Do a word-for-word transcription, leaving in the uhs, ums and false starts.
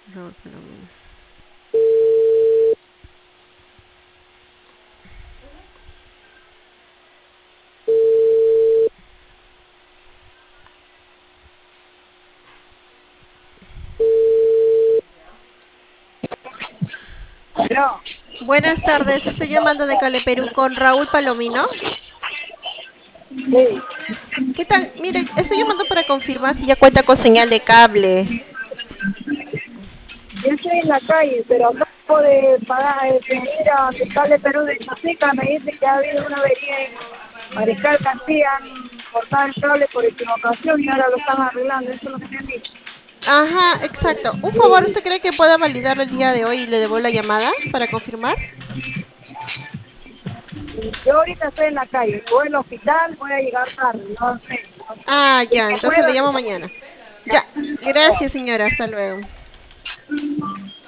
Raúl Palomino. No, Buenas tardes, estoy llamando de Cale Perú con Raúl Palomino. sí. ¿Qué tal? Mire, estoy llamando para confirmar si ya cuenta con señal de cable. Yo estoy en la calle, pero acabo de pagar, de ir a Fiscal de Perú de Chosica, me dice que ha habido una avería en Mariscal Castilla, han cortado el cable por equivocación y ahora lo están arreglando, eso es lo que me han dicho. Ajá, exacto. Un favor, ¿usted cree que pueda validarlo el día de hoy y le devuelvo la llamada para confirmar? Yo ahorita estoy en la calle, voy al hospital, voy a llegar tarde, no sé, no sé. Ah, Si es ya, que entonces puedo, le llamo te mañana. llamo. Ya, Ya. gracias señora, hasta luego.